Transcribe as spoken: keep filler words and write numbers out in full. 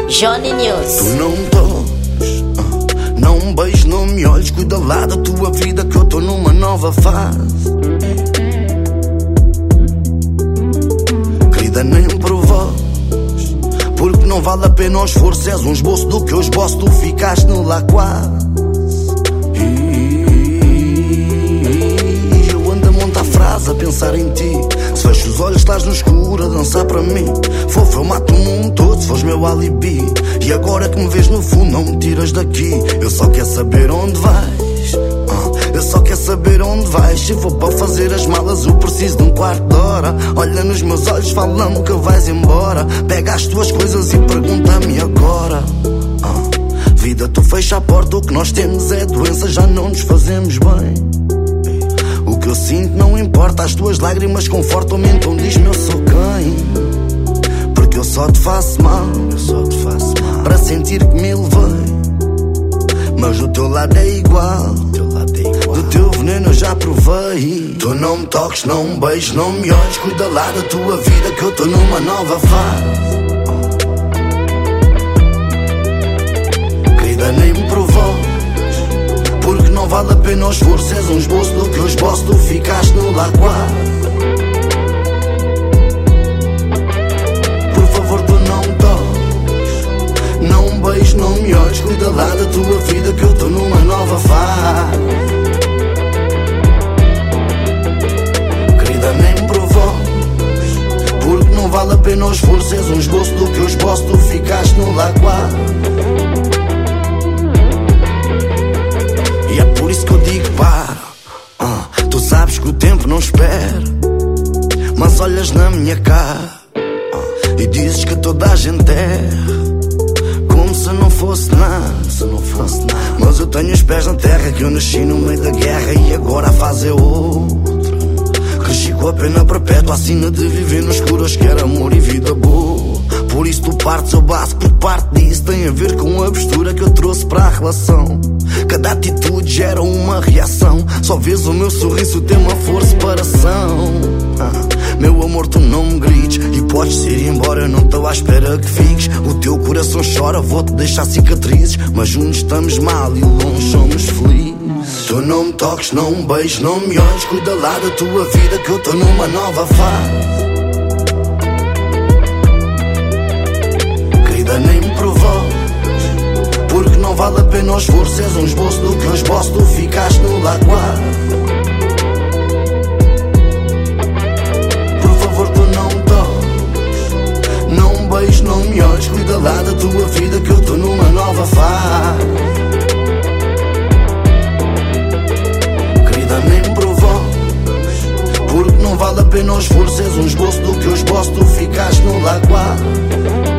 Johnny News. Tu não me toques, uh, não me beijes, não me olhes. Cuida lá da tua vida que eu tô numa nova fase. Querida, nem me provoques, porque não vale a pena o esforço. És um esboço do que eu esboço, tu ficaste no lá quase. A pensar em ti, se fecho os olhos estás no escuro a dançar para mim. Fofo, eu mato o mundo todo se fores meu alibi. E agora que me vês no fundo não me tiras daqui. Eu só quero saber onde vais, uh, eu só quero saber onde vais. Se for para fazer as malas eu preciso de um quarto de hora. Olha nos meus olhos, fala-me que vais embora. Pega as tuas coisas e pergunta-me agora, uh, vida, tu fecha a porta, o que nós temos é doença, já não nos fazemos bem. O que eu sinto não importa, as tuas lágrimas confortam-me, então diz-me eu sou quem. Porque eu só te faço mal, eu só te faço mal para sentir que me levei. Mas do teu lado é igual, teu lado é igual. Do teu veneno eu já provei. Tu não me toques, não me beijes, não me olhes. Cuida lá da tua vida que eu tô numa nova fase. Querida, nem me provoques, porque não vale a pena o esforço. És um esboço do que eu esboço, tu ficaste no lá quase. Por favor, tu não me toques, não me beijes, não me olhes. Cuida lá da tua vida que eu tô numa nova fase. Querida, nem me provoques, porque não vale a pena o esforço. És um esboço do que eu esboço, tu ficaste no lá quase. E é por isso que eu digo para, uh, tu sabes que o tempo não espera, mas olhas na minha cara, uh, e dizes que toda a gente erra, como se não fosse nada, se não fosse nada. Mas eu tenho os pés na terra, que eu nasci no meio da guerra e agora a fase é outra. Cresci com a pena perpétua, a sina de viver no escuro. Acho que era amor e vida boa. Por isso tu partes eu baço, porque parte disso tem a ver com a postura que eu trouxe para a relação. Cada atitude gera uma reação. Só vês o meu sorriso, tem uma força para separação. ah, Meu amor, tu não me grites e podes ir embora, eu não estou à espera que fiques. O teu coração chora, vou-te deixar cicatrizes, mas juntos estamos mal e longe somos felizes. Tu não me toques, não me beijes, não me olhes. Cuida lá da tua vida que eu estou numa nova fase. Querida, nem me provoques, porque não vale a pena o esforço. És um esboço do que eu esboço, tu ficaste no lá quase. Por favor, tu não me toques, não me beijes, não me olhes. Cuida lá da tua vida que eu estou numa nova fase. Querida, nem me provoques, porque não vale a pena o esforço. És um esboço do que eu esboço, tu ficaste no lá quase.